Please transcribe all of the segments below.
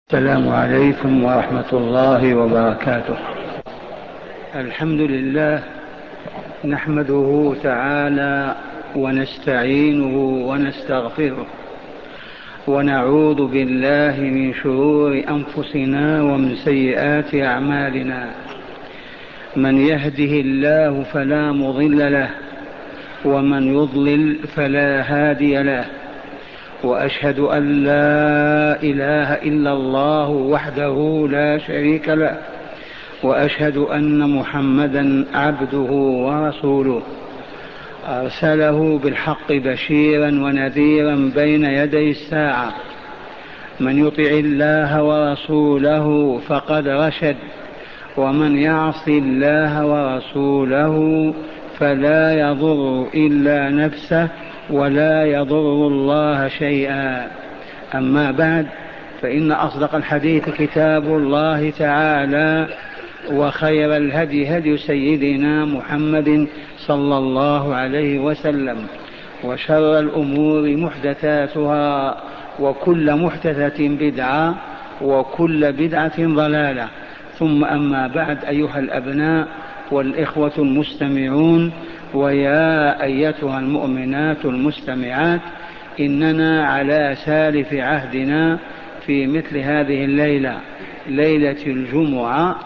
السلام عليكم ورحمة الله وبركاته. الحمد لله نحمده تعالى ونستعينه ونستغفره ونعوذ بالله من شرور أنفسنا ومن سيئات أعمالنا. من يهده الله فلا مضل له ومن يضلل فلا هادي له، وأشهد أن لا إله إلا الله وحده لا شريك له، وأشهد أن محمدا عبده ورسوله أرسله بالحق بشيرا ونذيرا بين يدي الساعة. من يطع الله ورسوله فقد رشد، ومن يعص الله ورسوله فلا يضر إلا نفسه ولا يضر الله شيئا. أما بعد، فإن أصدق الحديث كتاب الله تعالى، وخير الهدي هدي سيدنا محمد صلى الله عليه وسلم، وشر الأمور محدثاتها، وكل محدثة بدعة، وكل بدعة ضلالة. ثم أما بعد، أيها الأبناء والإخوة المستمعون، ويا أيتها المؤمنات المستمعات، إننا على سالف عهدنا في مثل هذه الليلة، ليلة الجمعة،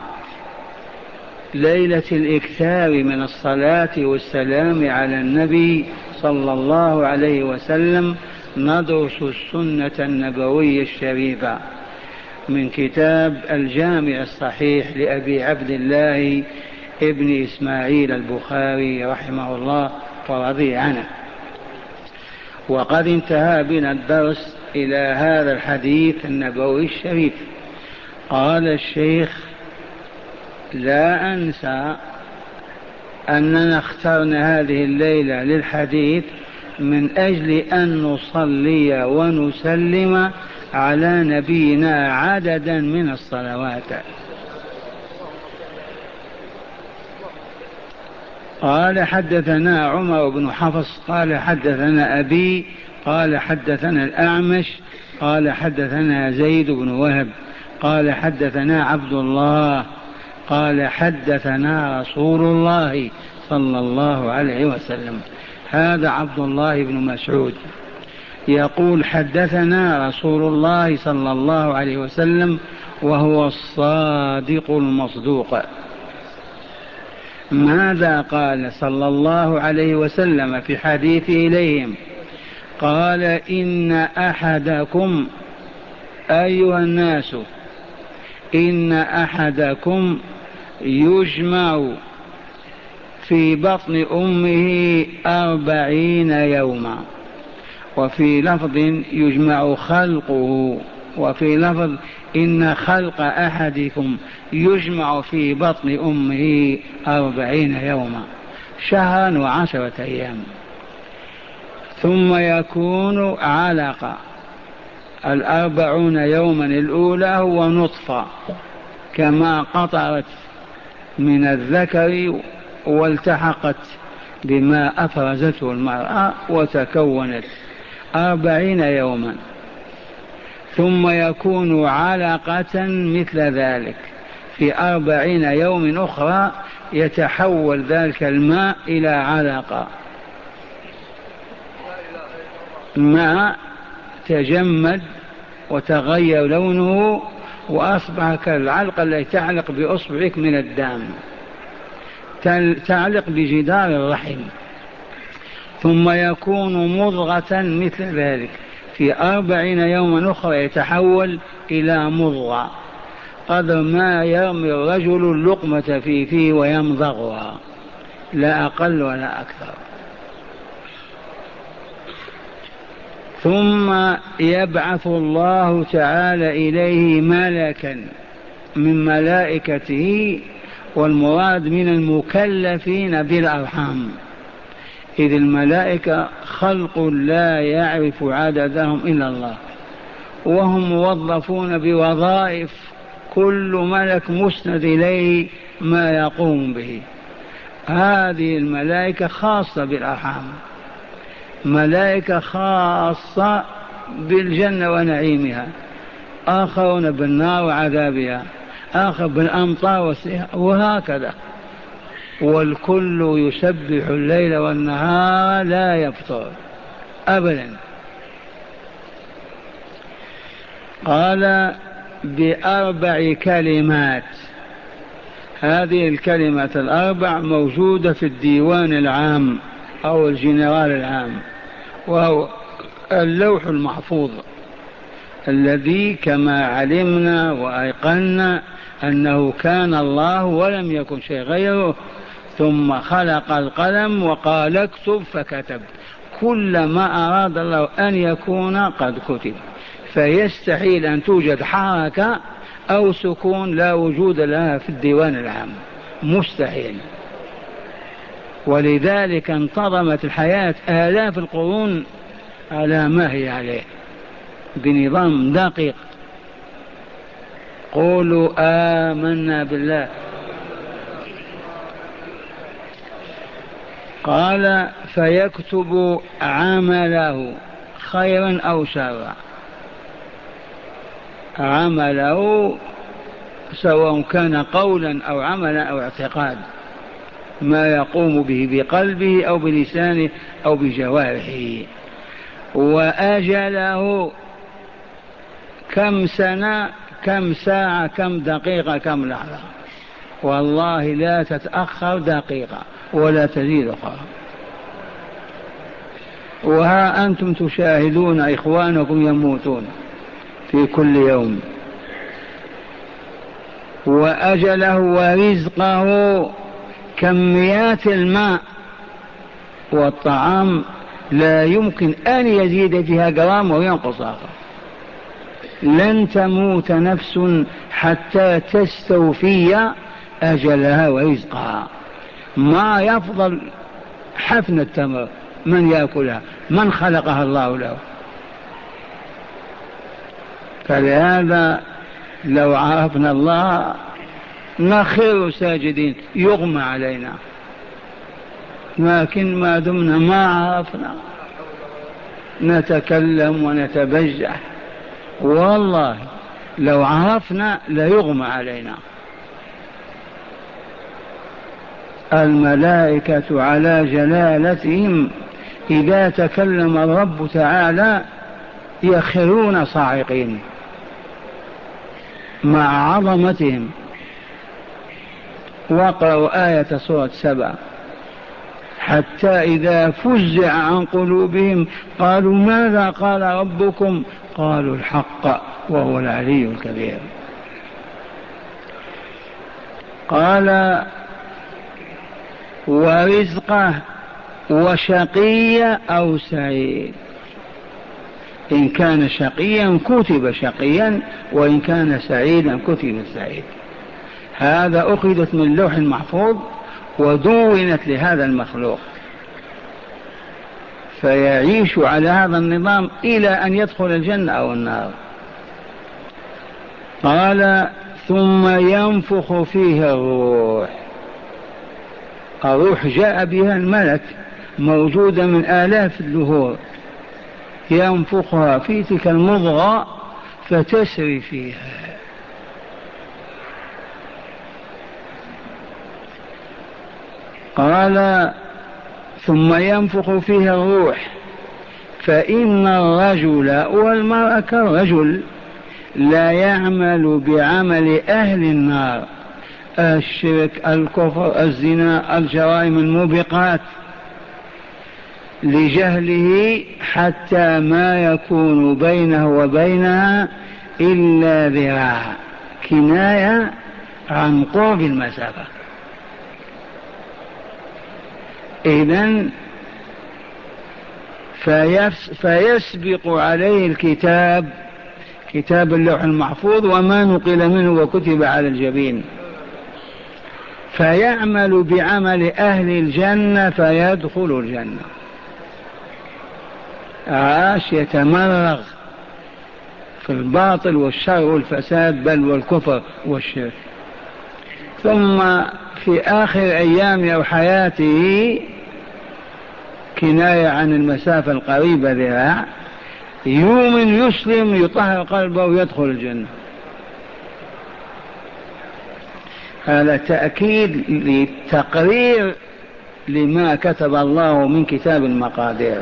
ليلة الإكثار من الصلاة والسلام على النبي صلى الله عليه وسلم، ندرس السنة النبوية الشريفة من كتاب الجامع الصحيح لأبي عبد الله ابن إسماعيل البخاري رحمه الله ورضي عنه. وقد انتهى بنا الدرس إلى هذا الحديث النبوي الشريف. قال الشيخ: لا أنسى أننا اخترنا هذه الليلة للحديث من أجل أن نصلي ونسلم على نبينا عددا من الصلوات. قال: حدثنا عمر بن حفص قال حدثنا أبي قال حدثنا الأعمش قال حدثنا زيد بن وهب قال حدثنا عبد الله قال حدثنا رسول الله صلى الله عليه وسلم. هذا عبد الله بن مسعود يقول: حدثنا رسول الله صلى الله عليه وسلم، وهو الصادق المصدوق. ماذا قال صلى الله عليه وسلم في حديث إليهم؟ قال: إن أحدكم أيها الناس، إن أحدكم يجمع في بطن أمه 40 يوما، وفي لفظ يجمع خلقه، وفي لفظ إن خلق أحدكم يجمع في بطن أمه 40 يوما، شهرا و10 أيام، ثم يكون علقة. 40 يوما الأولى هو نطفة كما قطرت من الذكر والتحقت بما أفرزته المرأة وتكونت 40 يوما، ثم يكون علقة مثل ذلك في 40 يوم أخرى، يتحول ذلك الماء إلى علقة، ماء تجمد وتغير لونه وأصبح كالعلقة التي تعلق بأصبعك من الدم، تعلق بجدار الرحم. ثم يكون مضغة مثل ذلك في 40 يوما أخرى، يتحول إلى مضغة قدر ما يرمي الرجل اللقمة في فيه ويمضغها، لا أقل ولا أكثر. ثم يبعث الله تعالى إليه ملكا من ملائكته، والمراد من المكلفين بالأرحام، إذ الملائكة خلق لا يعرف عددهم إلا الله، وهم موظفون بوظائف كل ملك مسند إليه ما يقوم به. هذه الملائكة خاصة بالأرحام، ملائكة خاصة بالجنة ونعيمها، آخرون بالنار وعذابها، آخر بالأمطار وهكذا. والكل يسبح الليل والنهار لا يفطر أبدا. قال بأربع كلمات. هذه الكلمات الأربع موجودة في الديوان العام أو الجنرال العام، وهو اللوح المحفوظ الذي كما علمنا وأيقنا أنه كان الله ولم يكن شيء غيره، ثم خلق القلم وقال اكتب فكتب. كل ما أراد الله أن يكون قد كتب، فيستحيل أن توجد حركة أو سكون لا وجود لها في الديوان العام، مستحيل. ولذلك انتظمت الحياة آلاف القرون على ما هي عليه بنظام دقيق. قولوا آمنا بالله. قال فيكتب عمله خيرا أو شرا. عمله سواء كان قولا أو عملا أو اعتقاد، ما يقوم به بقلبه أو بلسانه أو بجوارحه. وأجله كم سنة كم ساعة كم دقيقة كم لحظة، والله لا تتأخر دقيقة ولا تزيد أخرى. وها أنتم تشاهدون إخوانكم يموتون في كل يوم. وأجله ورزقه كميات الماء والطعام لا يمكن أن يزيد فيها جرام وينقص آخر. لن تموت نفس حتى تستوفي أجلها ورزقها. ما يفضل حفن التمر من يأكلها؟ من خلقها الله له؟ فلهذا لو عرفنا الله نخر ساجدين يغمى علينا، لكن ما دمنا ما عرفنا نتكلم ونتبجح. والله لو عرفنا ليغمى علينا. الملائكة على جلالتهم إذا تكلم الرب تعالى يخرون صاعقين مع عظمتهم. واقرأوا آية سورة 7: حتى إذا فزع عن قلوبهم قالوا ماذا قال ربكم؟ قالوا الحق وهو العلي الكبير. قال ورزقه وشقي أو سعيد. إن كان شقيا كتب شقيا، وإن كان سعيدا كتب سعيد. هذا أخذت من اللوح المحفوظ ودونت لهذا المخلوق، فيعيش على هذا النظام إلى أن يدخل الجنة أو النار. قال ثم ينفخ فيه الروح. الروح جاء بها الملك موجودة من آلاف الدهور، ينفخها في تلك المضغة فتسري فيها. قال ثم ينفخ فيها الروح فإن الرجل والمرأة كالرجل لا يعمل بعمل أهل النار، الشرك الكفر الزنا الجرائم الموبقات، لجهله حتى ما يكون بينه وبينها إلا ذراع، كناية عن قرب المسافة. إذن فيسبق عليه الكتاب، كتاب اللوح المحفوظ وما نقل منه وكتب على الجبين، فيعمل بعمل أهل الجنة فيدخل الجنة. عاش يتمرغ في الباطل والشر والفساد بل والكفر والشرك. ثم في آخر أيام أو حياته، كناية عن المسافة القريبة ذراع، يؤمن يسلم يطهر قلبه ويدخل الجنة. هذا تأكيد للتقرير لما كتب الله من كتاب المقادير.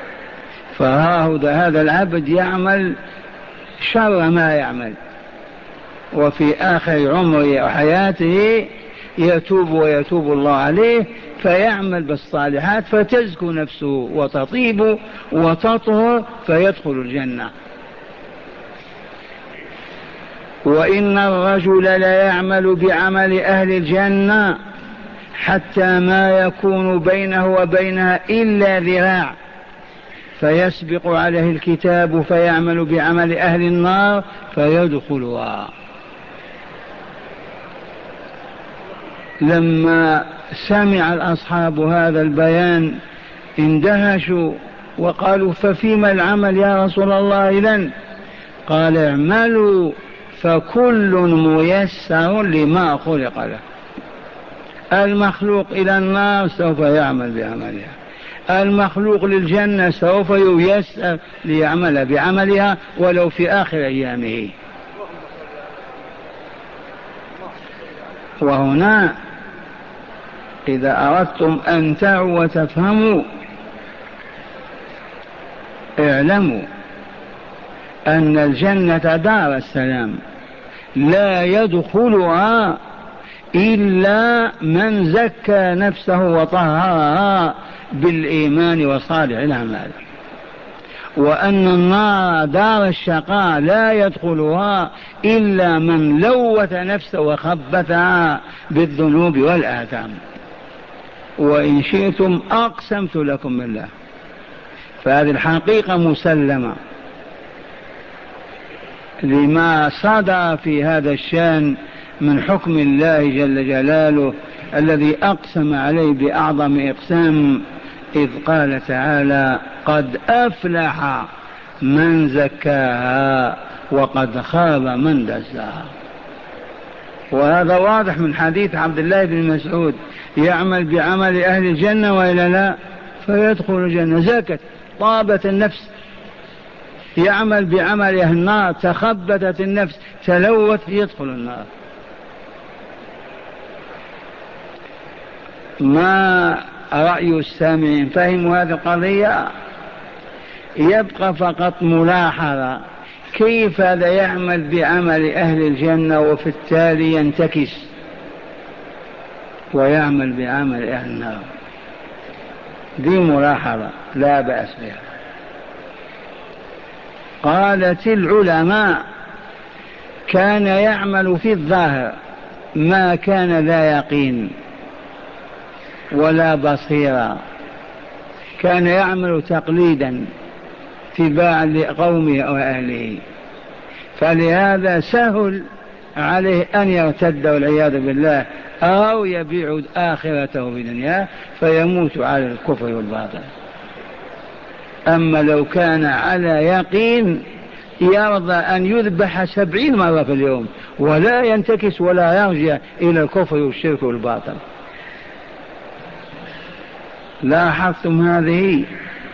هذا العبد يعمل شر ما يعمل، وفي آخر عمره وحياته يتوب ويتوب الله عليه، فيعمل بالصالحات فتزكو نفسه وتطيب وتطهر فيدخل الجنة. وإن الرجل ليعمل بعمل أهل الجنة حتى ما يكون بينه وبينها إلا ذراع، فيسبق عليه الكتاب فيعمل بعمل أهل النار فيدخلها. لما سمع الأصحاب هذا البيان اندهشوا وقالوا ففيما العمل يا رسول الله إذن؟ قال اعملوا فكل ميسر لما خلق له. المخلوق إلى النار سوف يعمل بعملها، المخلوق للجنة سوف ييسر ليعمل بعملها ولو في آخر أيامه. وهنا إذا أردتم أن تعوا وتفهموا اعلموا أن الجنة دار السلام لا يدخلها إلا من زكى نفسه وطهرها بالإيمان وصالح الأعمال، وأن النار دار الشقاء لا يدخلها إلا من لوث نفسه وخبثها بالذنوب والآثام. وإن شئتم أقسمت لكم بالله، فهذه الحقيقة مسلمة لما صدر في هذا الشان من حكم الله جل جلاله الذي أقسم عليه بأعظم إقسام، إذ قال تعالى قد أفلح من زكاها وقد خاب من دساها. وهذا واضح من حديث عبد الله بن مسعود، يعمل بعمل أهل الجنة وإلا لا فيدخل الجنة، زكت طابت النفس، يعمل بعمل أهل النار تخبثت النفس تلوث يدخل النار. ما رأي السامعين؟ فهموا هذه القضية؟ يبقى فقط ملاحظة كيف هذا يعمل بعمل أهل الجنة وفي التالي ينتكس ويعمل بعمل أهل النار. دي ملاحظة لا بأس بها. قالت العلماء كان يعمل في الظاهر ما كان لا يقين ولا بصيرة، كان يعمل تقليدا اتباعا لقومه وأهله، فلهذا سهل عليه أن يرتد والعياذ بالله أو يبيع آخرته بدنياه فيموت على الكفر والباطل. أما لو كان على يقين يرضى أن يذبح 70 مرة في اليوم ولا ينتكس ولا يرجع إلى الكفر والشرك والباطل. لاحظتم هذه؟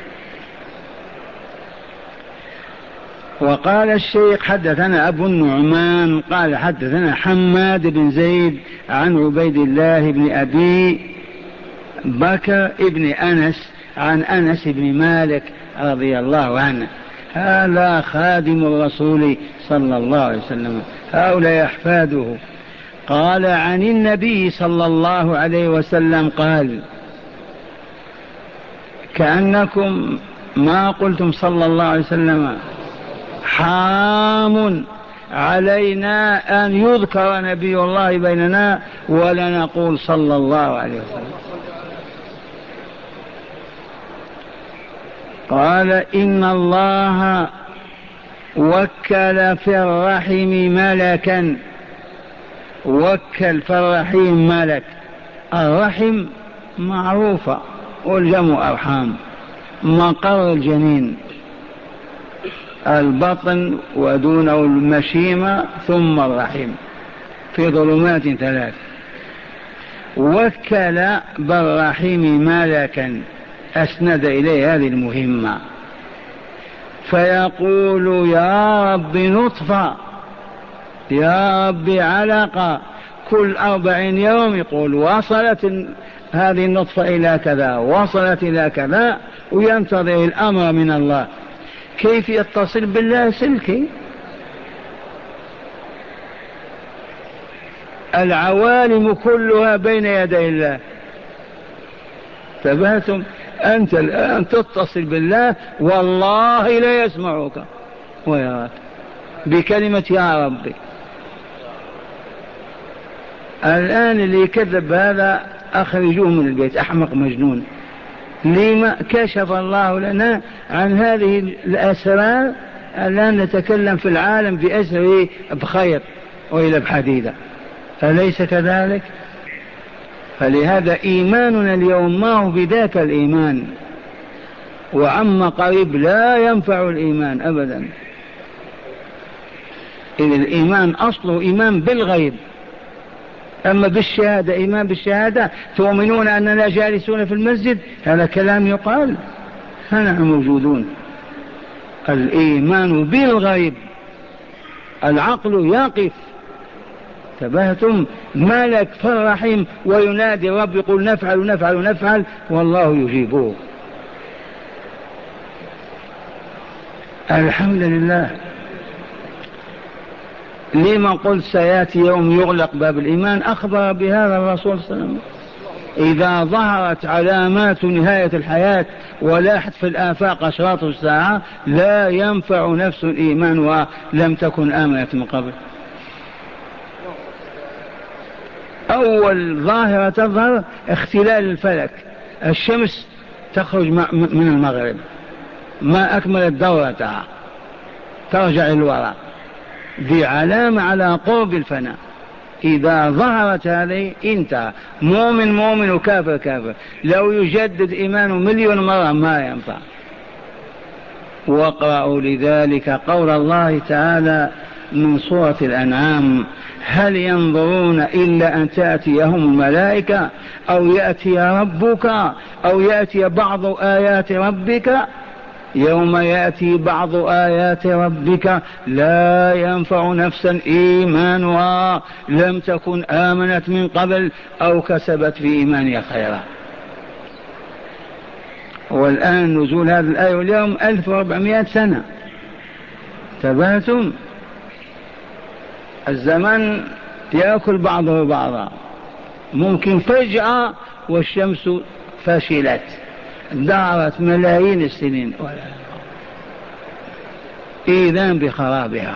وقال الشيخ حدثنا أبو النعمان قال حدثنا حماد بن زيد عن عبيد الله بن أبي بكر ابن أنس عن أنس بن مالك رضي الله عنه، هذا خادم الرسول صلى الله عليه وسلم، هؤلاء أحفاده. قال عن النبي صلى الله عليه وسلم قال كأنكم ما قلتم صلى الله عليه وسلم، حرام علينا أن يذكر نبي الله بيننا ولا نقول صلى الله عليه وسلم. قال إن الله وكل في الرحم ملكا، وكل في الرحم ملك، الرحم معروفة والجمع أرحام، مقر الجنين البطن ودونه المشيمة ثم الرحم في ظلمات 3. وكل بالرحم ملكا أسند إليه هذه المهمة، فيقول يا رب نطفة، يا رب علقة، كل 40 يوم يقول وصلت هذه النطفة إلى كذا، وصلت إلى كذا، وينتظر الأمر من الله. كيف يتصل بالله سلكي؟ العوالم كلها بين يدي الله. تبهتم أنت الآن تتصل بالله والله لا يسمعك ويراك بكلمة يا ربي. الآن اللي يكذب هذا أخرجوه من البيت، أحمق مجنون. لما كشف الله لنا عن هذه الأسرار؟ الآن نتكلم في العالم بأسره بخير وإلى بحديدة، أليس كذلك؟ فلهذا إيماننا اليوم ما هو بذاك الإيمان، وعما قريب لا ينفع الإيمان أبدا. إذ الإيمان أصله إيمان بالغيب، أما بالشهادة إيمان بالشهادة، تؤمنون أننا جالسون في المسجد، هذا كلام يقال، نحن موجودون. الإيمان بالغيب، العقل يقف. تبهتم ملك في الرحيم وينادي رب يقول نفعل نفعل نفعل والله يجيبه. الحمد لله. لما قلت سيأتي يوم يغلق باب الإيمان؟ أخبر بهذا الرسول صلى الله عليه وسلم. إذا ظهرت علامات نهاية الحياة ولاحت في الآفاق أشراط الساعة لا ينفع نفس الإيمان ولم تكن آمنت من قبل. أول ظاهرة تظهر اختلال الفلك، الشمس تخرج من المغرب ما أكملت دورتها ترجع للوراء، دي علامة على قرب الفناء. إذا ظهرت هذه انتهى، مؤمن مؤمن وكافر كافر، لو يجدد إيمانه 1,000,000 مرة ما ينفع. واقرأوا لذلك قول الله تعالى من سورة الأنعام: هل ينظرون إلا أن تأتيهم الملائكة أو يأتي ربك أو يأتي بعض آيات ربك. يوم يأتي بعض آيات ربك لا ينفع نفسا إيمانها لم تكن آمنت من قبل أو كسبت في إيمانها خيرا. والآن نزول هذه الآية اليوم 1400 سنة. تبهتم الزمن يأكل بعضه بعضا، ممكن فجأة والشمس فشلت دارت ملايين السنين إذن بخرابها.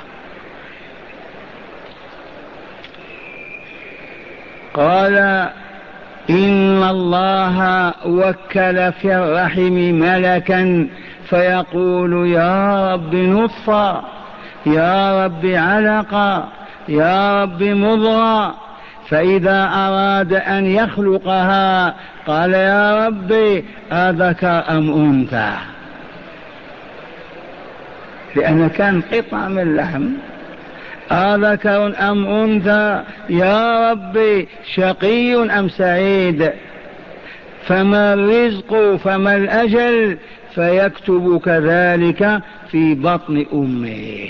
قال إن الله وكل في الرحم ملكا فيقول يا رب نطفة، يا رب علقة، يا رب مضغة، فإذا أراد أن يخلقها قال يا ربي أذكر أم أنثى، لأن كان قطعة من لحم، أذكر أم أنثى، يا ربي شقي أم سعيد، فما الرزق فما الأجل، فيكتب كذلك في بطن أمه.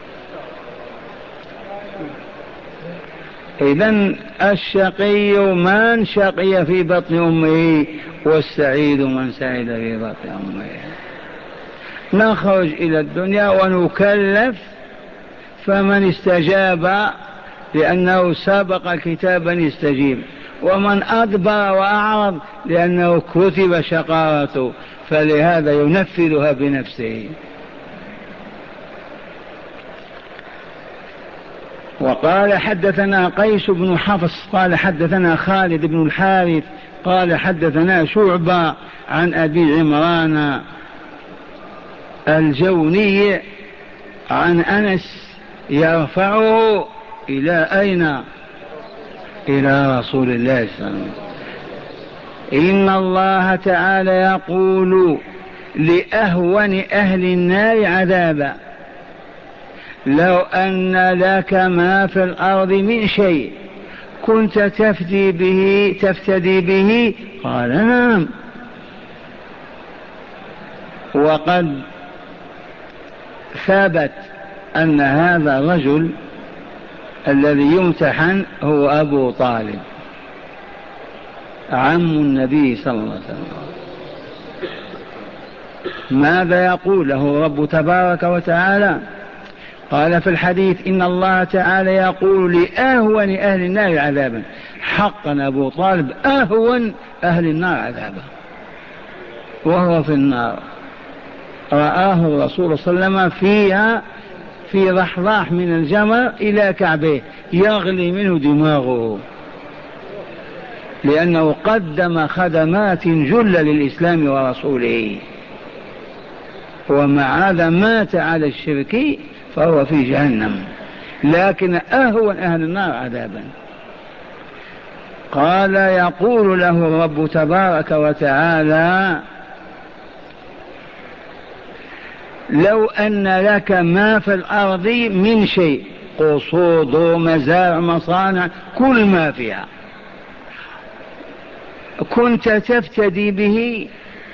إذن الشقي من شقي في بطن أمه، والسعيد من سعيد في بطن أمه. نخرج إلى الدنيا ونكلف، فمن استجاب لأنه سبق كتابا يستجيب، ومن أدبر وأعرض لأنه كتب شقاوته، فلهذا ينفذها بنفسه. وقال حدثنا قيس بن حفص قال حدثنا خالد بن الحارث قال حدثنا شعبة عن أبي عمران الجوني عن أنس يرفعه إلى أين؟ إلى رسول الله صلى الله عليه وسلم: إن الله تعالى يقول لأهون أهل النار عذابا: لو أن لك ما في الأرض من شيء كنت تفتدي به. قال نعم. وقد ثبت أن هذا الرجل الذي يمتحن هو أبو طالب عم النبي صلى الله عليه وسلم. ماذا يقول له رب تبارك وتعالى؟ قال في الحديث إن الله تعالى يقول لأهون أهل النار عذابا. حقا أبو طالب أهون أهل النار عذابا وهو في النار. رآه الرسول صلى الله عليه وسلم فيها في ضحضاح من الجمر إلى كعبه يغلي منه دماغه، لأنه قدم خدمات جلة للإسلام ورسوله، ومع هذا مات على الشرك فهو في جهنم، لكن أهون أهل النار عذابا. قال يقول له الرب تبارك وتعالى لو أن لك ما في الأرض من شيء، قصود مزارع مصانع كل ما فيها، كنت تفتدي به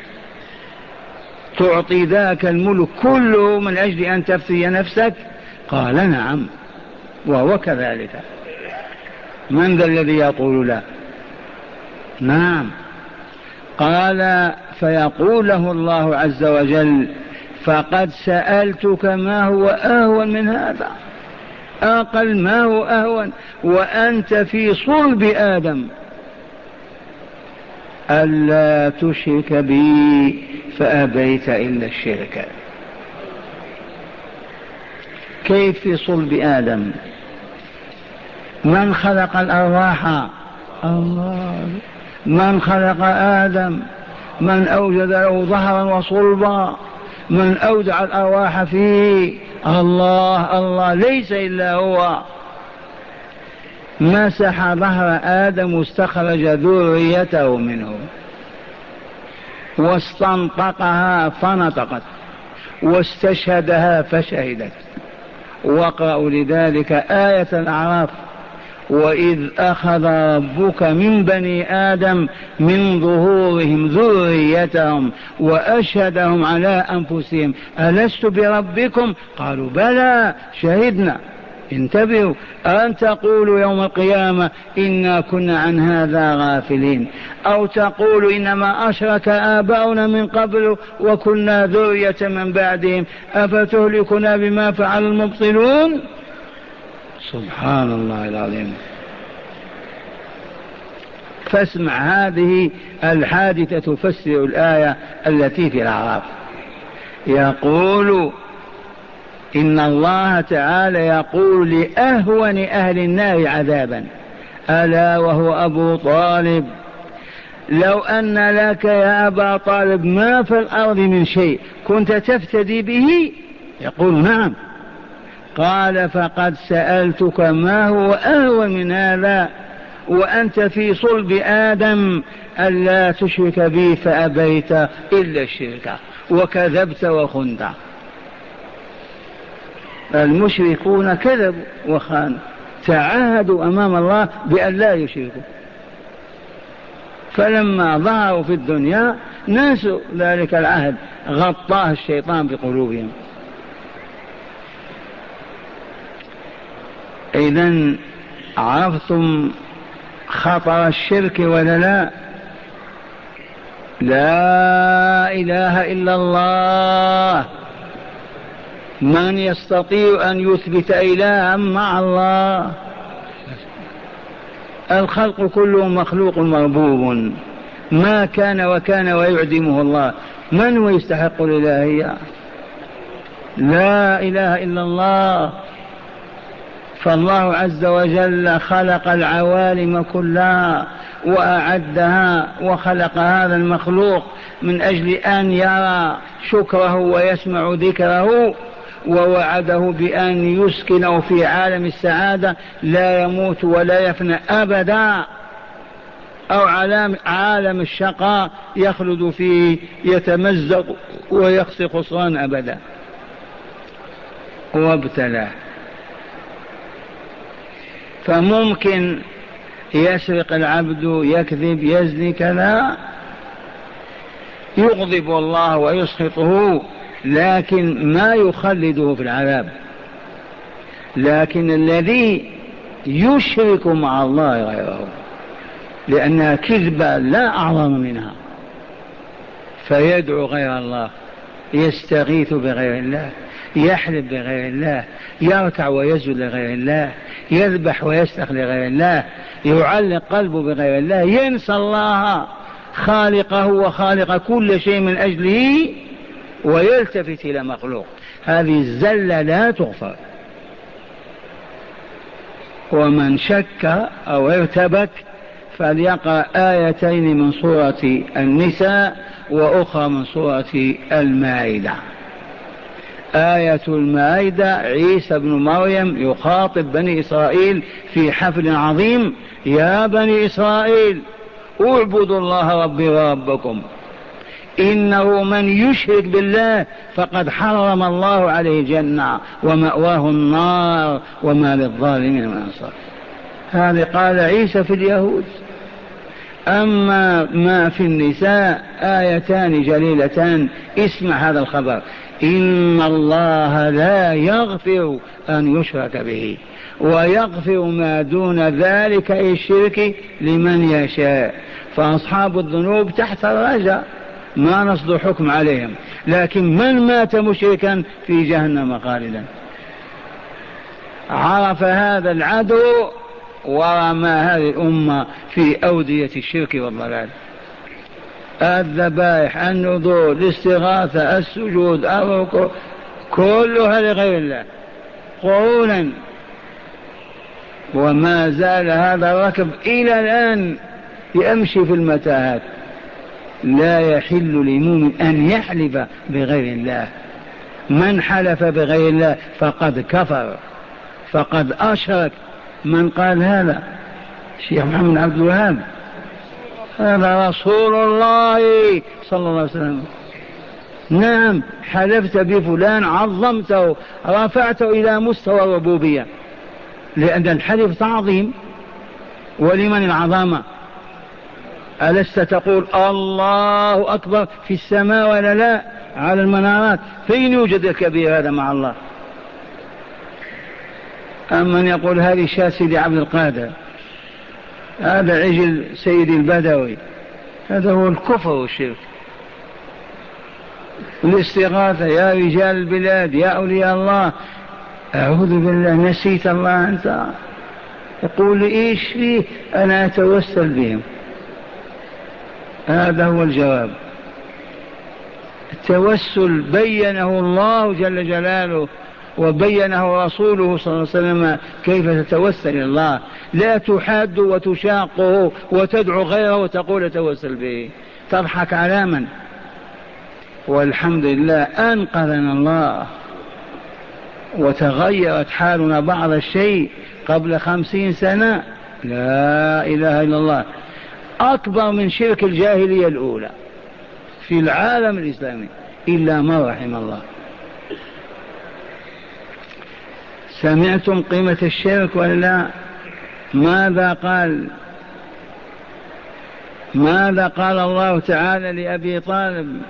تعطي ذاك الملك كله من أجل أن تفتدي نفسك؟ قال نعم وهو كذلك. من ذا الذي يقول لا؟ نعم. قال فيقول له الله عز وجل فقد سألتك ما هو أهون من هذا، أقل ما هو أهون وأنت في صلب آدم، ألا تشرك بي فأبيت إلا الشرك. كيف في صلب آدم؟ من خلق الأرواح؟ الله. من خلق آدم؟ من أوجد له ظهرا وصلبا؟ من أودع الأرواح فيه؟ الله. الله ليس إلا هو. مسح ظهر آدم واستخرج ذريته منه واستنطقها فنطقت واستشهدها فشهدت. واقرأوا لذلك آية الأعراف وإذ أخذ ربك من بني آدم من ظهورهم ذريتهم وأشهدهم على أنفسهم ألست بربكم قالوا بلى شهدنا. انتبهوا أن تقولوا يوم القيامة إنا كنا عن هذا غافلين، أو تقولوا إنما أشرك آباؤنا من قبل وكنا ذرية من بعدهم أفتهلكنا بما فعل المبطلون. سبحان الله العظيم. فاسمع هذه الحادثة تفسر الآية التي في الأعراف. يقول إن الله تعالى يقول لأهون أهل النار عذابا ألا وهو أبو طالب لو أن لك يا أبا طالب ما في الأرض من شيء كنت تفتدي به؟ يقول نعم. قال فقد سألتك ما هو أهون من هذا وأنت في صلب آدم ألا تشرك بي فأبيت إلا الشرك وكذبت وخنت. المشركون كذبوا وخانوا، تعاهدوا أمام الله بأن لا يشركوا، فلما ظهروا في الدنيا ناسوا ذلك العهد، غطاه الشيطان بقلوبهم. إذن عرفتم خطر الشرك ولا لا؟ لا إله إلا الله. من يستطيع أن يثبت إلها مع الله؟ الخلق كله مخلوق مربوب، ما كان وكان ويعدمه الله. من هو يستحق الإلهية؟ لا إله إلا الله. فالله عز وجل خلق العوالم كلها وأعدها وخلق هذا المخلوق من أجل أن يرى شكره ويسمع ذكره، ووعده بأن يسكنه في عالم السعادة لا يموت ولا يفنى أبدا، أو عالم الشقاء يخلد فيه يتمزق ويخسر خسران أبدا. وابتلاه. فممكن يسرق العبد، يكذب، يزني، كذا، يغضب الله ويسخطه لكن ما يخلده في العذاب. لكن الذي يشرك مع الله غيره، لأنها كذبة لا أعظم منها، فيدعو غير الله، يستغيث بغير الله، يحلف بغير الله، يركع ويسجد لغير الله، يذبح ويستخ لغير الله، يعلق قلبه بغير الله، ينسى الله خالقه وخالق كل شيء من أجله ويلتفت إلى مخلوق. هذه الزلة لا تغفر. ومن شك أو ارتبك فليقرأ آيتين من سورة النساء وأخرى من سورة المائدة. آية المائدة عيسى بن مريم يخاطب بني إسرائيل في حفل عظيم: يا بني إسرائيل اعبدوا الله ربي وربكم، إنه من يشرك بالله فقد حرم الله عليه الجنة ومأواه النار وما للظالمين من أنصار. هذا قال عيسى في اليهود. أما ما في النساء آيتان جليلتان، اسمع هذا الخبر: إن الله لا يغفر أن يشرك به ويغفر ما دون ذلك أي الشرك لمن يشاء. فأصحاب الذنوب تحت الرجاء ما نصدر حكم عليهم، لكن من مات مشركا في جهنم خالدا. عرف هذا العدو ورمى هذه الأمة في أودية الشرك والضلال. الذبائح، النذور، الاستغاثة، السجود، الركوع، كلها لغير الله قرونا، وما زال هذا الركب إلى الآن يمشي في المتاهات. لا يحل لمؤمن أن يحلف بغير الله. من حلف بغير الله فقد كفر، فقد أشرك. من قال هذا؟ الشيخ محمد عبد الوهاب. هذا رسول الله صلى الله عليه وسلم. نعم، حلفت بفلان، عظمته، رفعته إلى مستوى الربوبية، لأن الحلف تعظيم. ولمن العظامة؟ ألست تقول الله أكبر في السماء ولا لا؟ على المنارات. فين يوجد الكبير هذا مع الله؟ أمن يقول هذه شاة سيدي عبد القادر، هذا عجل سيدي البدوي، هذا هو الكفر والشرك. الاستغاثة: يا رجال البلاد، يا أولياء الله. أعوذ بالله، نسيت الله أنت؟ يقول لي إيش فيه؟ أنا أتوسل بهم. هذا هو الجواب. التوسل بينه الله جل جلاله وبينه رسوله صلى الله عليه وسلم كيف تتوسل إلى الله. لا تحاد وتشاقه وتدعو غيره وتقول توسل به. تضحك على من؟ والحمد لله أنقذنا الله وتغيرت حالنا بعض الشيء. قبل 50 سنة لا إله إلا الله أكبر من شرك الجاهلية الأولى في العالم الإسلامي إلا ما رحم الله. سمعتم قيمة الشرك ولا لا؟ ماذا قال الله تعالى لأبي طالب؟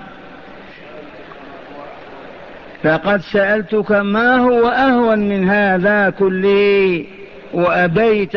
لقد سألتك ما هو أهون من هذا كله وأبيت،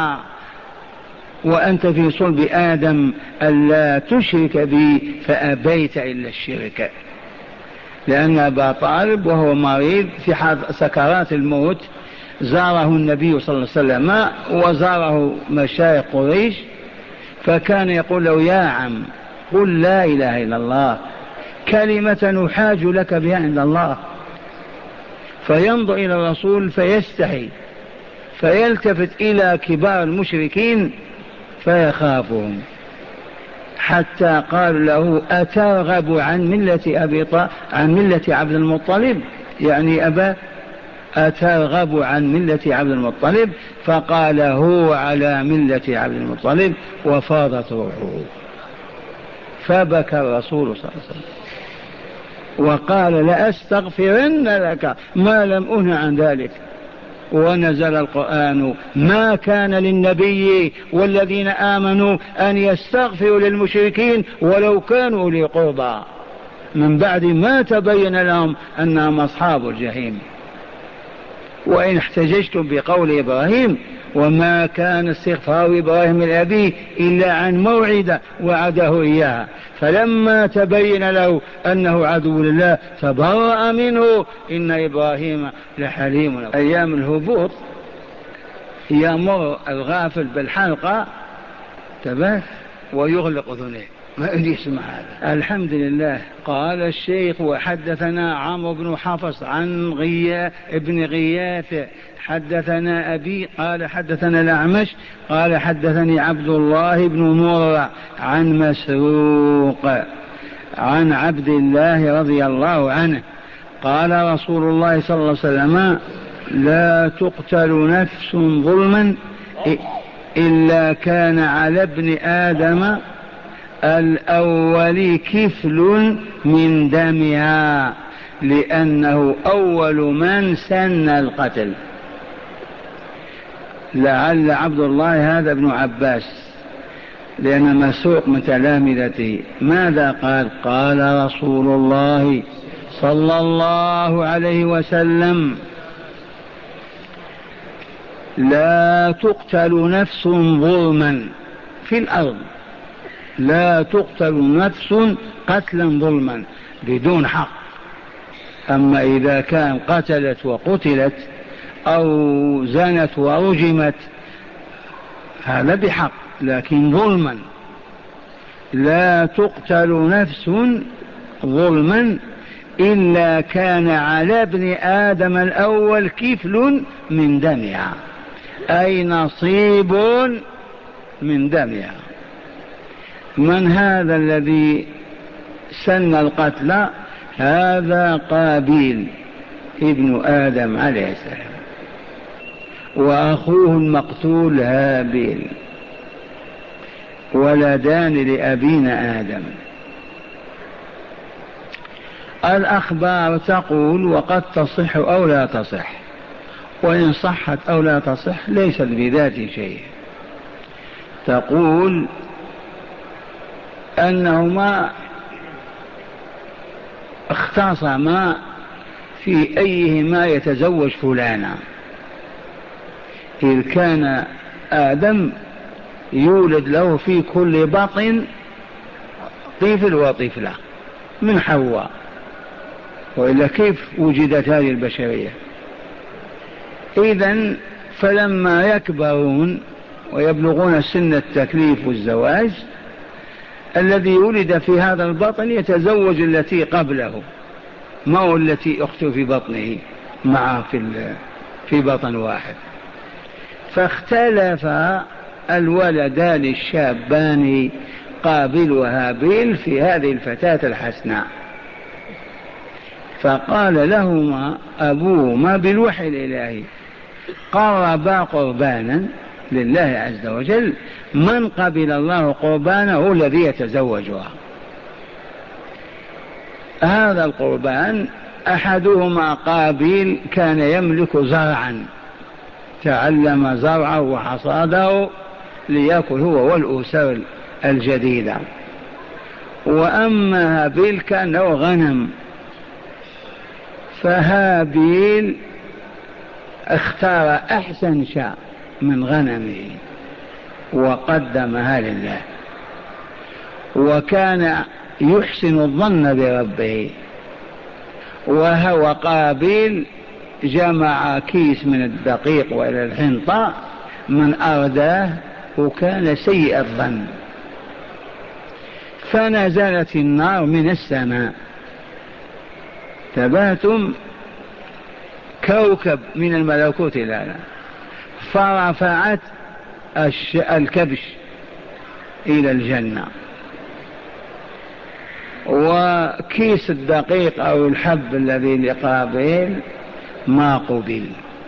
وأنت في صلب آدم، ألا تشرك بي فأبيت إلا الشرك. لأن أبا طالب وهو مريض في سكرات الموت زاره النبي صلى الله عليه وسلم وزاره مشايخ قريش، فكان يقول له: يا عم قل لا إله إلا الله، كلمة نحاج لك بها عند الله. فينظر إلى الرسول فيستحي، فيلتفت إلى كبار المشركين فيخافهم، حتى قال له: أترغب عن ملة عبد المطلب؟ يعني أبا، أترغب عن ملة عبد المطلب؟ فقال: هو على ملة عبد المطلب، وفاضت روحه. فبكى الرسول صلى الله عليه وسلم وقال: لأستغفرن لك ما لم أنه عن ذلك. ونزل القرآن: ما كان للنبي والذين آمنوا أن يستغفروا للمشركين ولو كانوا أولي قربى. من بعد ما تبين لهم أنهم أصحاب الجحيم. وإن احتججتم بقول إبراهيم وما كان استغفار إبراهيم لأبيه إلا عن موعدة وعده إياها فلما تبين له أنه عدو لله تبرأ منه إن إبراهيم لحليم. أيام الهبوط يأمر الغافل بالحلقة تبات ويغلق أذنيه ما يسمع هذا. الحمد لله. قال الشيخ وحدثنا عمرو بن حفص عن ابن غياث حدثنا أبي قال حدثنا الأعمش قال حدثني عبد الله بن مرة عن مسروق عن عبد الله رضي الله عنه قال رسول الله صلى الله عليه وسلم لا تقتل نفس ظلما إلا كان على ابن آدم الأول كفل من دمها لأنه أول من سن القتل. لعل عبد الله هذا ابن عباس لأن مسروق من تلامذته. ماذا قال؟ قال رسول الله صلى الله عليه وسلم لا تقتل نفس ظلما في الأرض، لا تقتل نفس قتلا ظلما بدون حق. أما إذا كان قتلت وقتلت أو زنت ورجمت هذا بحق، لكن ظلما لا تقتل نفس ظلما إلا كان على ابن آدم الأول كفل من دمها أي نصيب من دمها. من هذا الذي سن القتل؟ هذا قابيل ابن آدم عليه السلام وأخوه المقتول هابيل ولدان لأبينا آدم. الأخبار تقول وقد تصح أو لا تصح، وإن صحت أو لا تصح ليست بذات شيء. تقول أنهما اختصما في أيهما يتزوج فلانا، إذ كان آدم يولد له في كل بطن طفل وطفلة من حواء، وإلا كيف وجدت هذه البشرية؟ إذن فلما يكبرون ويبلغون سن التكليف والزواج الذي ولد في هذا البطن يتزوج التي قبله، ما هو التي أخته في بطنه معه في بطن واحد. فاختلف الولدان الشابان قابيل وهابيل في هذه الفتاة الحسناء، فقال لهما أبوهما بالوحي الإلهي قربا قربانا لله عز وجل، من قبل الله قربانه هو الذي يتزوجها. هذا القربان أحدهما قابيل كان يملك زرعا تعلم زرعه وحصاده ليأكل هو والأسر الجديدة، وأما هابيل كان له غنم، فهابيل اختار أحسن شاء من غنمه وقدمها لله، وكان يحسن الظن بربه. وهو قابيل جمع كيس من الدقيق وإلى الحنطة من أرداه وكان سيء الظن، فنزلت النار من السماء، تباتم كوكب من الملكوت الأعلى، فرفعت الكبش إلى الجنة، وكيس الدقيق أو الحب الذي لقابيل ما قبل.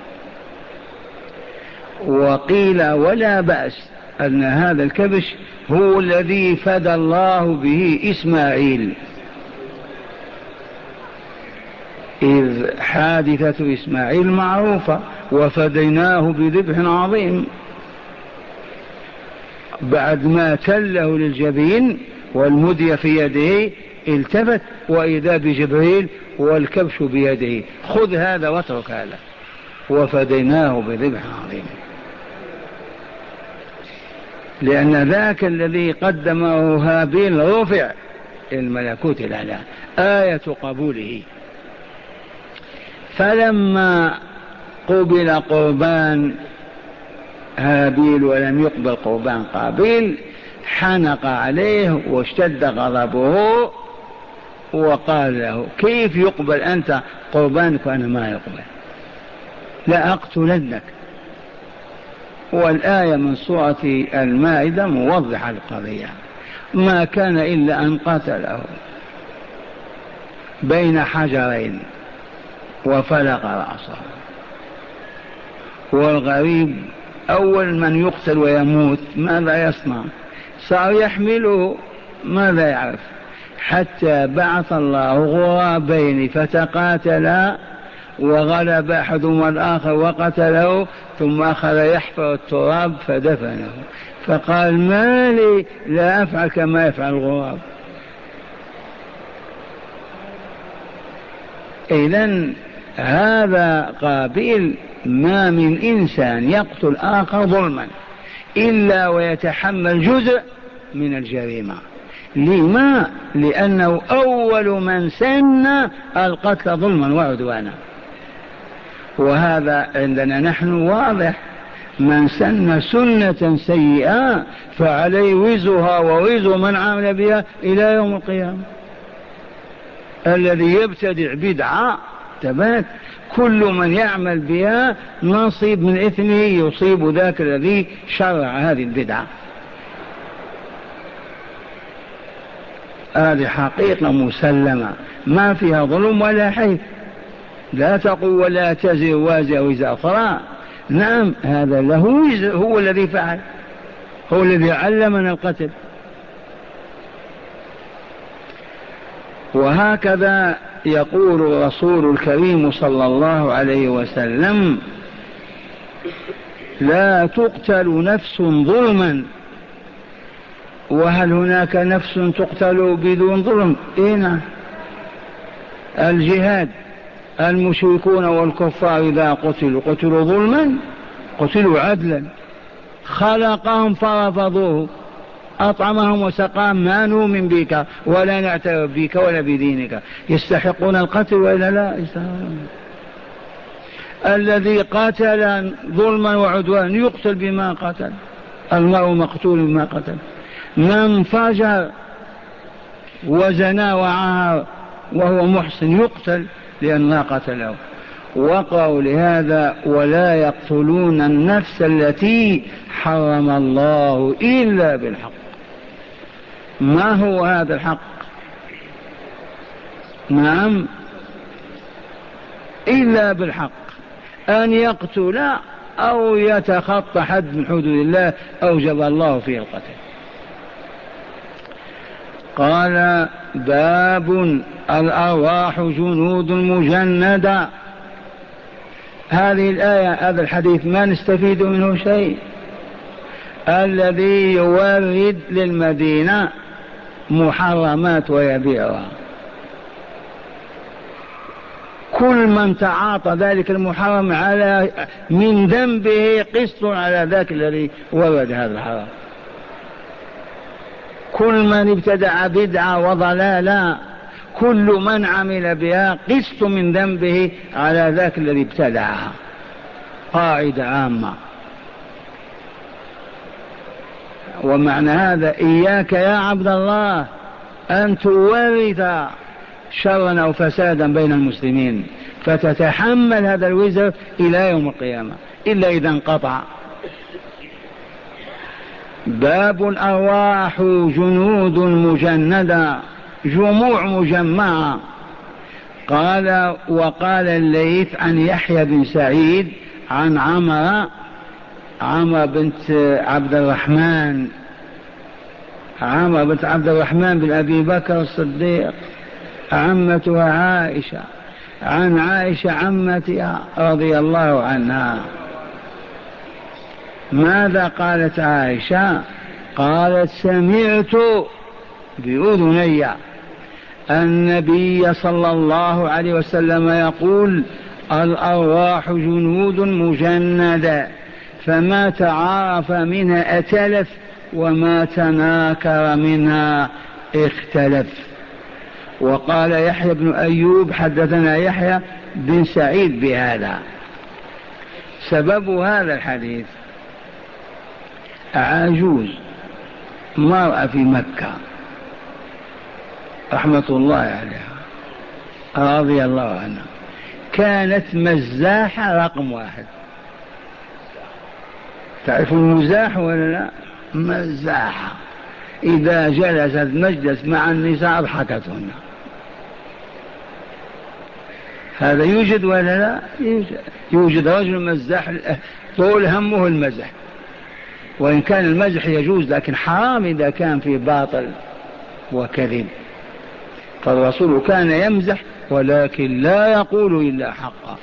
وقيل ولا بأس أن هذا الكبش هو الذي فدى الله به إسماعيل، إذ حادثة إسماعيل معروفة وفديناه بذبح عظيم، بعد ما تله للجبين والمدي في يده التفت وإذا بجبريل والكبش بيده، خذ هذا واترك هذا، وفديناه بذبح عظيم. لأن ذاك الذي قدمه هابيل رفع الملكوت الأعلى، آية قبوله. فلما قبل قربان هابيل ولم يقبل قربان قابيل حنق عليه واشتد غضبه، وقال له كيف يقبل أنت قربانك وأنا ما يقبل؟ لا أقتلنك. والآية من سورة المائدة موضحة القضية، ما كان إلا أن قتله بين حجرين وفلق رأسه. والغريب أول من يقتل ويموت ماذا يصنع؟ صار يحمله، ماذا يعرف؟ حتى بعث الله غرابين فتقاتلا وغلب أحدهما الآخر وقتله، ثم أخذ يحفر التراب فدفنه، فقال ما لي لا أفعل كما يفعل الغراب. إذن هذا قابيل ما من إنسان يقتل آخر ظلما إلا ويتحمل جزء من الجريمة. لما؟ لأنه أول من سن القتل ظلما وعدوانا، وهذا عندنا نحن واضح، من سن سنة سيئة فعليه وزرها ووزر من عمل بها إلى يوم القيامة. الذي يبتدع بدعة تبات كل من يعمل بها نصيب من إثمه يصيب ذاك الذي شرع هذه البدعة. هذه حقيقة مسلمة ما فيها ظلم ولا حيف. لا تقول ولا تزر وازر وزر أخرى. نعم هذا له وزر، هو الذي فعل، هو الذي علمنا القتل. وهكذا يقول الرسول الكريم صلى الله عليه وسلم لا تقتل نفس ظلما. وهل هناك نفس تقتل بدون ظلم؟ إيه، الجهاد المشركون والكفار إذا قتلوا ظلما قتلوا عدلا، خلقهم فرفضوه، أطعمهم وسقاهم، ما نؤمن بك ولا نعترف بك ولا بدينك، يستحقون القتل وإلا لا يستحقون. الذي قتل ظلما وعدوان يقتل بما قتل، المرء مقتول بما قتل. من فجر وزنا وعار وهو محسن يقتل لأن ما قتله. وقعوا لهذا ولا يقتلون النفس التي حرم الله إلا بالحق. ما هو هذا الحق؟ نعم إلا بالحق، أن يقتل أو يتخطى حد من حدود الله أوجب الله فيه القتل. قال باب الأرواح جنود مجندة. هذه الآية هذا الحديث ما نستفيد منه شيء. الذي يورد للمدينة محرمات ويبيعها، كل من تعاطى ذلك المحرم على من ذنبه قسط على ذاك الذي ورد هذا الحرام. كل من ابتدع بدعة وضلالا كل من عمل بها قسط من ذنبه على ذاك الذي ابتدعها. قاعدة عامة. ومعنى هذا إياك يا عبد الله أن تورث شرا أو فسادا بين المسلمين فتتحمل هذا الوزر إلى يوم القيامة إلا إذا انقطع. باب الأرواح جنود مجندة، جموع مجمعة. قال وقال الليث عن يحيى بن سعيد عن عمرو بنت عبد الرحمن، عمرو بنت عبد الرحمن بن أبي بكر الصديق عمتها عائشة، عن عائشة عمتها رضي الله عنها. ماذا قالت عائشة؟ قالت سمعت بأذني النبي صلى الله عليه وسلم يقول: الأرواح جنود مجندة، فما تعارف منها ائتلف، وما تناكر منها اختلف. وقال يحيى بن أيوب: حدثنا يحيى بن سعيد بهذا. سبب هذا الحديث: عجوز مرأة في مكة رحمة الله عليها رضي الله عنها، كانت مزاحة رقم واحد. تعرف المزاح ولا لا؟ مزاحة، إذا جلست مجلس مع النساء أضحكتهن. هذا يوجد ولا لا؟ يوجد رجل مزاح طول همه المزح، وإن كان المزح يجوز، لكن حرام إذا كان في باطل وكذب. فالرسول كان يمزح ولكن لا يقول إلا حقا.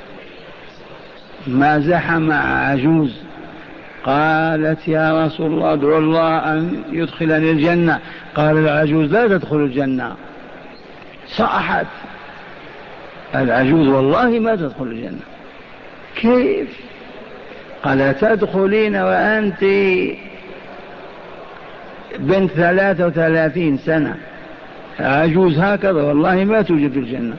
مازح مع عجوز، قالت: يا رسول الله ادعو الله أن يدخلني الجنة. قال العجوز: لا تدخل الجنة. صاحت العجوز: والله ما تدخل الجنة. كيف؟ قال: تدخلين وأنت بنت 33 سنة. عجوز هكذا والله ما توجد في الجنة.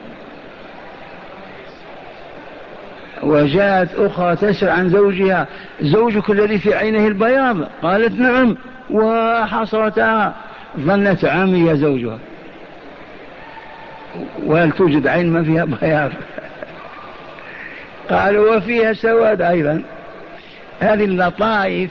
وجاءت أخرى تسأل عن زوجها: زوجك الذي في عينه البياض؟ قالت: نعم. وحصرتها، ظنت عمي زوجها، وهل توجد عين ما فيها بياض؟ قالوا: وفيها سواد أيضا. هذه اللطائف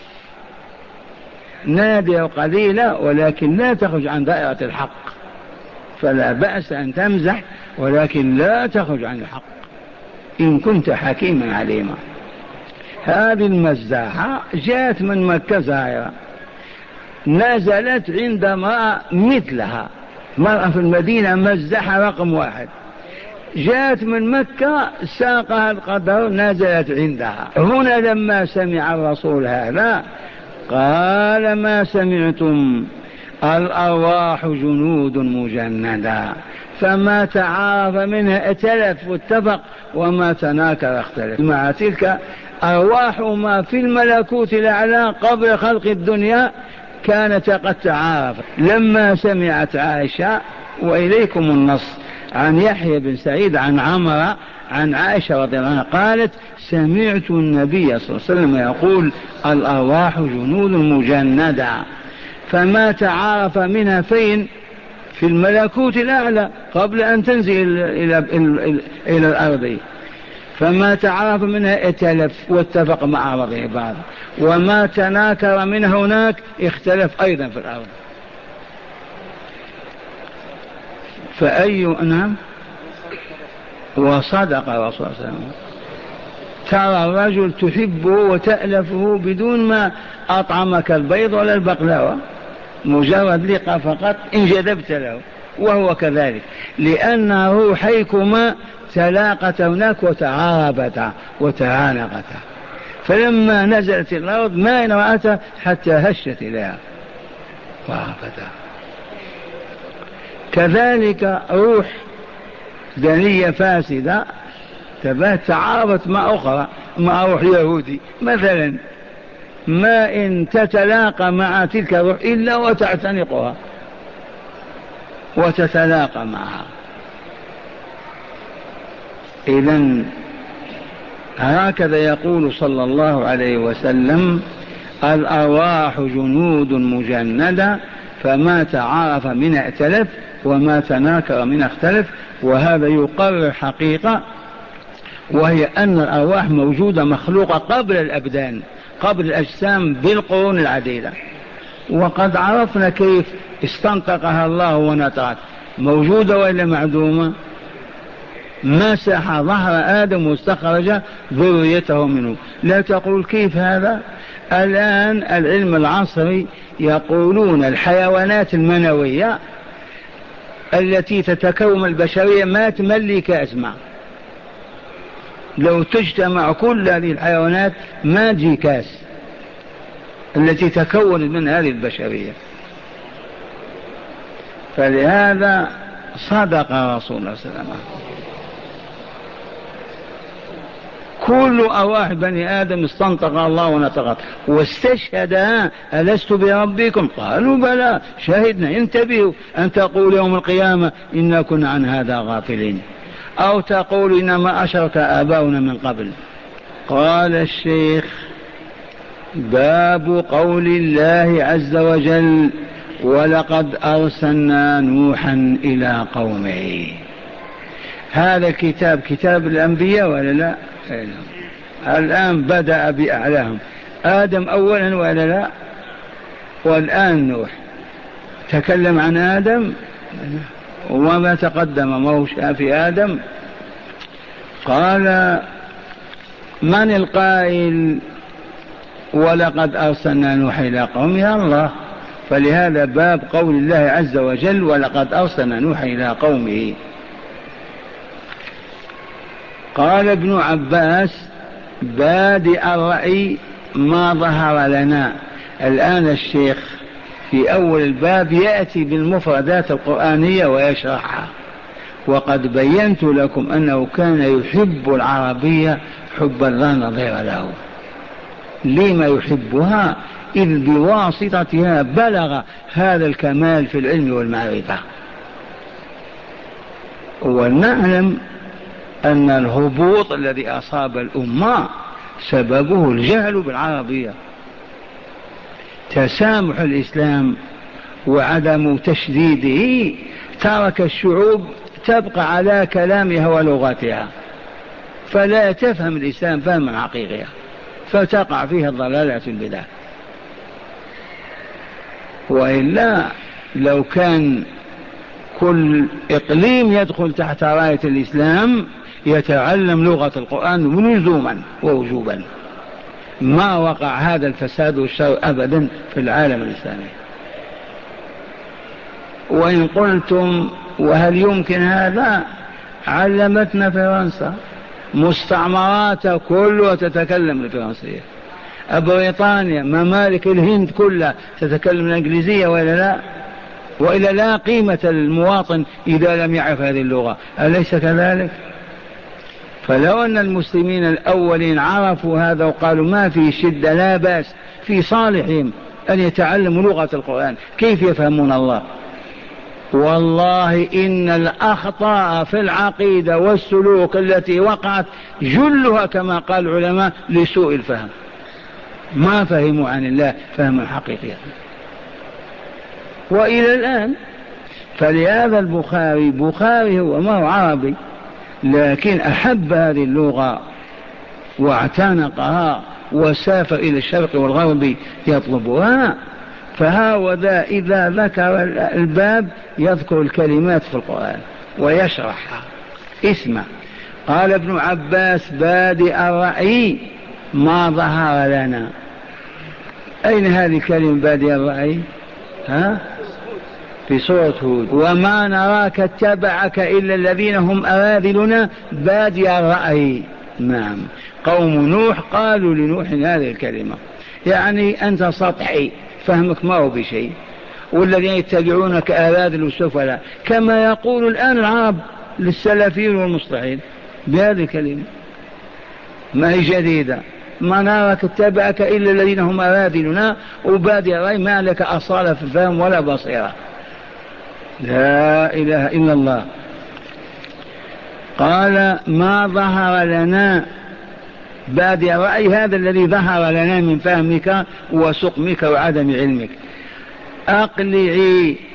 نادرة وقليلة، ولكن لا تخرج عن دائرة الحق، فلا بأس أن تمزح، ولكن لا تخرج عن الحق إن كنت حكيما عليما. هذه المزاحة جاءت من مكة زائرة، نزلت عند امرأة مثلها، مرأة في المدينة مزاحة رقم واحد، جاءت من مكة، ساقها القدر، نزلت عندها. هنا لما سمع الرسول هذا قال: ما سمعتم؟ الأرواح جنود مجندة، فما تعارف منها ائتلف واتفق، وما تناكر اختلف. مع تلك أرواح ما في الملكوت الأعلى قبل خلق الدنيا كانت قد تعارفت. لما سمعت عائشة، وإليكم النص عن يحيى بن سعيد عن عمرة عن عائشة رضي الله عنها قالت: سمعت النبي صلى الله عليه وسلم يقول: الأرواح جنود مجندة، فما تعارف منها فين؟ في الملكوت الأعلى قبل أن تنزل إلى الأرض. فما تعارف منها ائتلف واتفق مع بعض، وما تناكر من هناك اختلف أيضا في الأرض. فأي نعم. وصدق الرسول صلى الله عليه وسلم. ترى الرجل تحبه وتألفه بدون ما أطعمك البيض ولا البقلاوة، مجرد لقاء فقط انجذبت له، وهو كذلك، لأن روحيكما تلاقتا هناك وتعاربتا وتعانقتا، فلما نزلت الأرض ما إن رأتها حتى هشت إليها وعرفتها. كذلك روح دنية فاسدة تعارضت مع أخرى، مع روح يهودي مثلا، ما إن تتلاقى مع تلك الروح إلا وتعتنقها وتتلاقى معها. إذن هكذا يقول صلى الله عليه وسلم: الأرواح جنود مجندة، فما تعارف منها ائتلف، وما تناكر منها اختلف. وهذا يقرر حقيقة، وهي أن الأرواح موجودة مخلوقة قبل الأبدان، قبل الأجسام بالقرون العديدة. وقد عرفنا كيف استنطقها الله ونطقت، موجودة وإلا معدومة؟ مسح ظهر آدم واستخرج ذريته منه. لا تقول كيف هذا. الآن العلم العصري يقولون الحيوانات المنوية التي تتكون البشرية ما تملك أسماء، لو تجتمع كل هذه الحيوانات ما تجي كاس التي تكون من هذه البشرية. فلهذا صدق رسول الله صلى الله عليه وسلم. كل أرواح بني آدم استنطق الله ونطقت واستشهد ألست بربكم قالوا بلى شهدنا. انتبهوا أن تقول يوم القيامة إنا كنا عن هذا غافلين، أو تقول إنما أشرك آباؤنا من قبل. قال الشيخ: باب قول الله عز وجل: ولقد أرسلنا نوحا إلى قومه. هذا الكتاب كتاب الأنبياء ولا لا؟ الآن بدأ بأعلاهم، آدم أولا ولا لا؟ والآن نوح. تكلم عن آدم وما تقدم موش في آدم. قال: من القائل ولقد أرسلنا نوح إلى قومه؟ الله. فلهذا باب قول الله عز وجل: ولقد أرسلنا نوح إلى قومه. قال ابن عباس: بادئ الرأي ما ظهر لنا. الآن الشيخ في أول الباب يأتي بالمفردات القرآنية ويشرحها، وقد بينت لكم أنه كان يحب العربية حبا لا نظير له. لما يحبها؟ إذ بواسطتها بلغ هذا الكمال في العلم والمعرفة. ونعلم أن الهبوط الذي أصاب الأمة سببه الجهل بالعربية. تسامح الإسلام وعدم تشديده ترك الشعوب تبقى على كلامها ولغتها، فلا تفهم الإسلام فهما حقيقيا، فتقع فيها الضلالة البدع. وإلا لو كان كل إقليم يدخل تحت راية الإسلام يتعلم لغة القرآن لزوما ووجوبا، ما وقع هذا الفساد والشر أبدا في العالم الإسلامي. وإن قلتم وهل يمكن هذا؟ علمتنا فرنسا، مستعمرات كلها تتكلم الفرنسية. بريطانيا ممالك الهند كلها تتكلم الإنجليزية وإلا لا؟ وإلا لا قيمة المواطن إذا لم يعرف هذه اللغة، أليس كذلك؟ فلو أن المسلمين الأولين عرفوا هذا وقالوا ما في شدة لا بأس، في صالحهم أن يتعلموا لغة القرآن، كيف يفهمون الله؟ والله إن الأخطاء في العقيدة والسلوك التي وقعت جلها كما قال العلماء لسوء الفهم، ما فهموا عن الله فهما حقيقيا وإلى الآن. فلهذا بخاري هو ما هو عربي، لكن أحب هذه اللغة واعتنقها وسافر إلى الشرق والغرب يطلبها. فهذا إذا ذكر الباب يذكر الكلمات في القرآن ويشرحها. اسمع، قال ابن عباس: بادئ الرأي ما ظهر لنا. أين هذه الكلمة بادئ الرأي؟ في سورة هود: وما نراك اتبعك إلا الذين هم أراذلنا بادئ الرأي. نعم، قوم نوح قالوا لنوح هذه الكلمة، يعني أنت سطحي، فهمك ما هو بشيء، والذين يتبعونك أراذل السفلاء، كما يقول الآن العرب للسلفيين والمصلحين بهذه الكلمة، ما هي جديدة. ما نراك اتبعك إلا الذين هم أراذلنا وبادئ الرأي، ما لك أصالة في الفهم ولا بصيرة. لا إله إلا الله. قال: ما ظهر لنا بادئ الرأي، هذا الذي ظهر لنا من فهمك وسقمك وعدم علمك. أقلعي،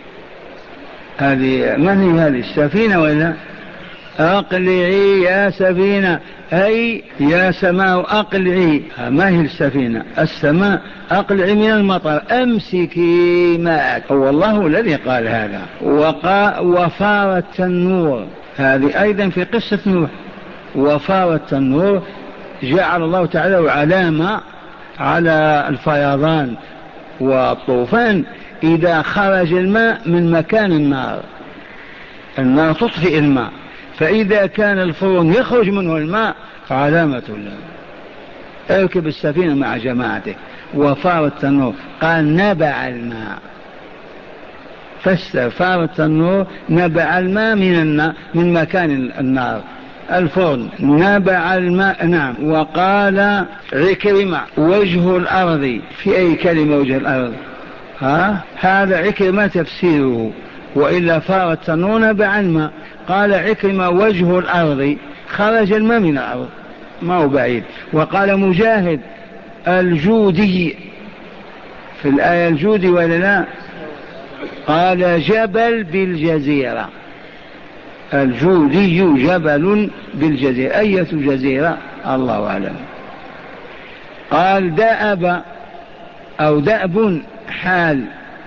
هذه من هي؟ هذه السفينة ولا؟ أقلعي يا سفينة، أي يا سماء أقلعي. ما هي السفينة؟ السماء. أقلعي من المطر، أمسكي ماءك. هو الله الذي قال هذا. وفار التنور، هذه أيضا في قصة نوح. وفار التنور جعل الله تعالى علامة على الفيضان والطوفان إذا خرج الماء من مكان النار تطفئ الماء، فإذا كان الفرن يخرج منه الماء فعلامة الله. اركب السفينة مع جماعتك. وفار التنور قال: نبع الماء. فاستفار التنور نبع الماء من مكان النار الفرن، نبع الماء. نعم. وقال عكرمة وجه الأرض، في أي كلمة وجه الأرض؟ هذا عكرمة تفسيره، وإلا فار التنور نبع الماء. قال عكرمة وجه الأرض، خرج الماء من الأرض، ما هو بعيد. وقال مجاهد الجودي، في الآية الجودي ولا لا؟ قال جبل بالجزيرة، الجودي جبل بالجزيرة، أية جزيرة الله أعلم. قال دأب أو دأب حال،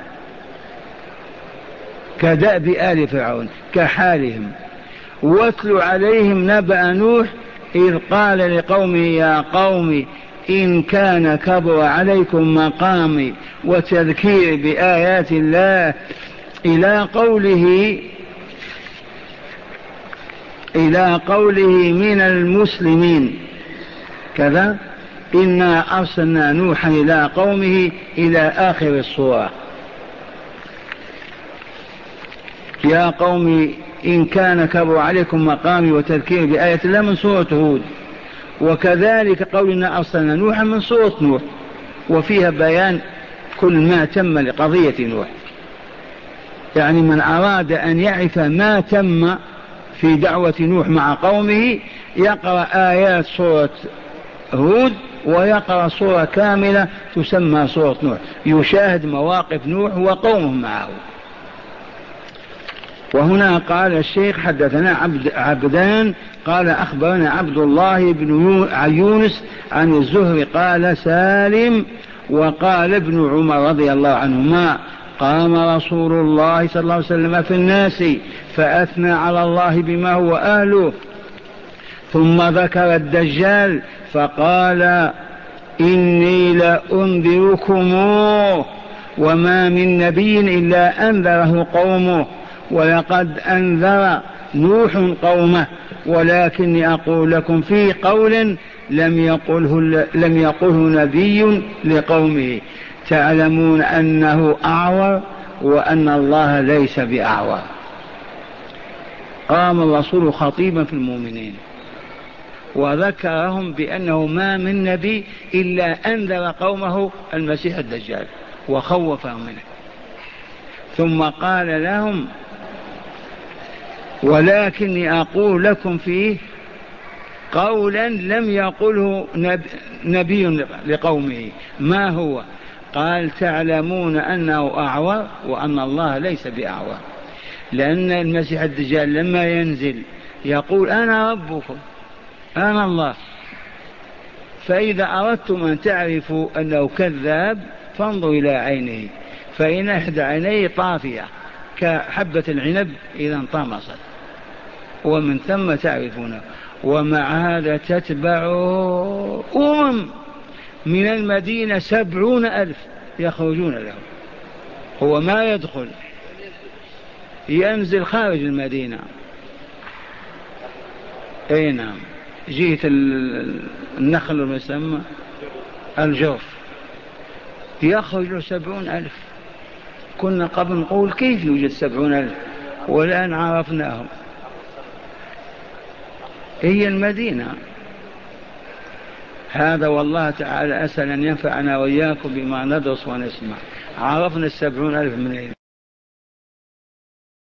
كدأب آل فرعون، كحالهم. واتل عليهم نبأ نوح إذ قال لقومه يا قوم إن كان كبر عليكم مقامي وتذكير بآيات الله إلى قوله من المسلمين كذا، إنا أرسلنا نوحا إلى قومه إلى آخر الصورة. يا قوم إن كان كبر عليكم مقامي وتذكير بآية الله من سورة هود. وكذلك قولنا أرسلنا نوحا من سورة نوح، وفيها بيان كل ما تم لقضية نوح. يعني من أراد أن يعرف ما تم في دعوة نوح مع قومه يقرأ آيات سورة هود ويقرأ سورة كاملة تسمى سورة نوح، يشاهد مواقف نوح وقومه معه. وهنا قال الشيخ حدثنا عبدان قال أخبرنا عبد الله بن يونس عن الزهري قال سالم وقال ابن عمر رضي الله عنهما قام رسول الله صلى الله عليه وسلم في الناس فأثنى على الله بما هو أهله، ثم ذكر الدجال فقال إني لأنذركم وما من نبي إلا أنذره قومه، ولقد أنذر نوح قومه، ولكني أقول لكم في قول لم يقله نبي لقومه، تعلمون أنه أعور وأن الله ليس بأعور. قام الرسول خطيبا في المؤمنين وذكرهم بأنه ما من نبي إلا أنذر قومه المسيح الدجال وخوفهم منه، ثم قال لهم ولكني أقول لكم فيه قولا لم يقله نبي لقومه. ما هو؟ قال تعلمون أنه أعور وأن الله ليس بأعور، لأن المسيح الدجال لما ينزل يقول أنا ربكم أنا الله. فإذا أردتم أن تعرفوا أنه كذاب فانظروا إلى عينه، فإن إحدى عينيه طافية كحبة العنب إذا انطمست، ومن ثم تعرفونه. ومع هذا تتبع من المدينة 70,000 يخرجون له، هو ما يدخل، ينزل خارج المدينة. أي نعم، جهة النخل المسمى الجوف، يخرج له 70,000. كنا قبل نقول كيف يوجد 70,000 والآن عرفناهم، هي المدينة. هذا والله تعالى أسأل أن ينفعنا وإياكم بما ندرس ونسمع. عرفنا 70,000 من أين؟